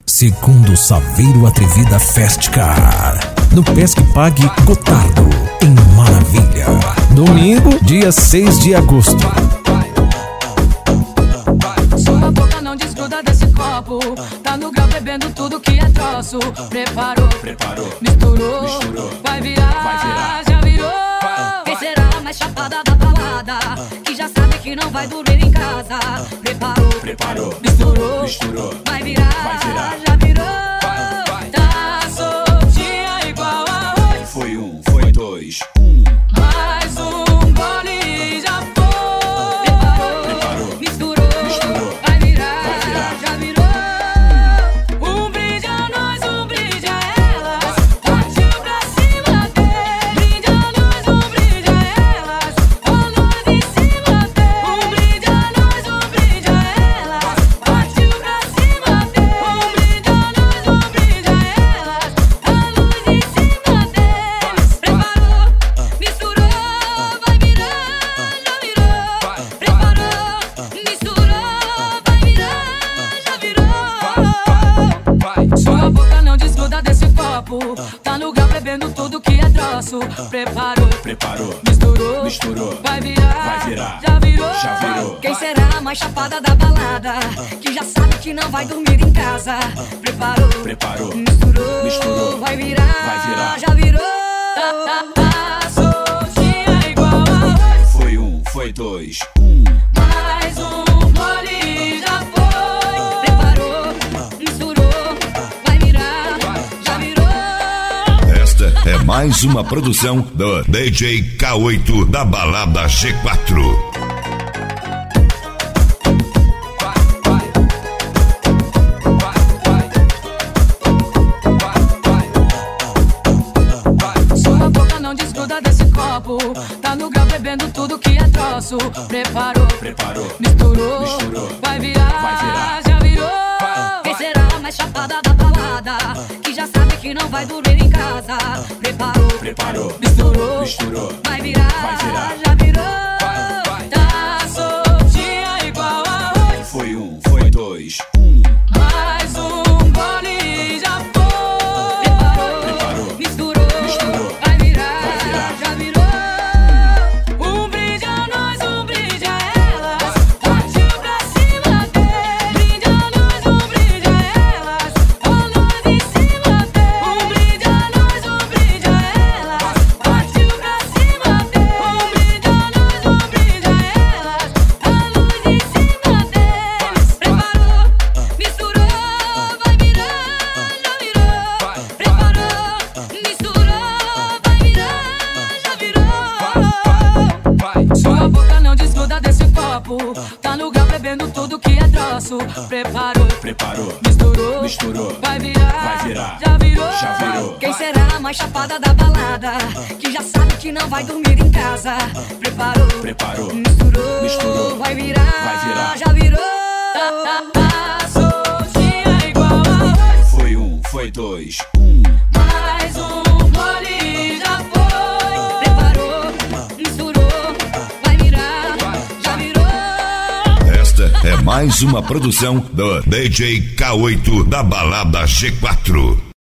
Segundo Saveiro Atrevida Fast Car, no Pesque Pague Gotardo, em Maravilha. Domingo, dia 6 de agosto. Sua boca não desgruda desse copo, tá no grau bebendo tudo que é troço. Preparou, misturou, vai virar, já virou. Quem será a mais chapada da balada, que já sabe que não vai dormir em casa? Preparou, misturou, vai virar, já virou. Tá soltinha igual a hoje. Foi um, foi dois, Mais um gole já foi. Preparou, misturou, vai virar, já virou. Um brinde a nós, um brinde a elas. Partiu pra cima dele. Brinde a nós, um brinde a elas. Com nós em cima dele. Um brinde a nós, um brinde a elas. Partiu pra cima dele. Um brinde a nós, um brinde a elas. Com luz em cima deles. Preparou, misturou, vai virar, já virou. Preparou, misturou, vai virar, já virou. Sua boca não desgruda desse copo, tá no grau bebendo tudo que é troço. Preparou, misturou, vai virar, já virou. Quem será a mais chapada da balada, que já sabe que não vai dormir em casa? Preparou, misturou, vai virar, já virou. Tá soltinha igual a hoje. foi um, foi dois, Mais um gole já foi. Preparou, misturou, vai virar, já virou. Esta é mais uma produção do DJ K8 da Balada G4. Sua boca não desgruda desse copo, tá no grau bebendo tudo que é troço. Preparou, misturou, vai virar, já virou. Quem será a mais chapada da balada, que já sabe que não vai dormir em casa? Preparou, misturou, vai virar, já virou. Tá soltinha igual a hoje. foi um, foi dois, Mais um gole já foi. Preparou, misturou, vai virar, já virou. Um brinde a nós, um brinde a elas. Partiu pra cima dele. Brinde a nós, um brinde a elas. Com nós em cima dele. Um brinde a nós, um brinde a elas. Partiu pra cima dele. Um brinde a nós, um brinde a elas. Com luz em cima deles. Preparou, misturou, vai virar, já virou. Preparou, misturou, vai virar, já virou. Sua boca não desgruda desse copo, tá no grau bebendo tudo que é troço. Preparou, misturou, vai virar, já virou. Quem será a mais chapada da balada, que já sabe que não vai dormir em casa? Preparou, misturou, vai virar, já virou. Tá soltinha igual a hoje. foi um, foi dois, Mais um gole já foi. Preparou, misturou, vai virar, já virou. Esta é mais uma produção do DJ K8 da Balada G4.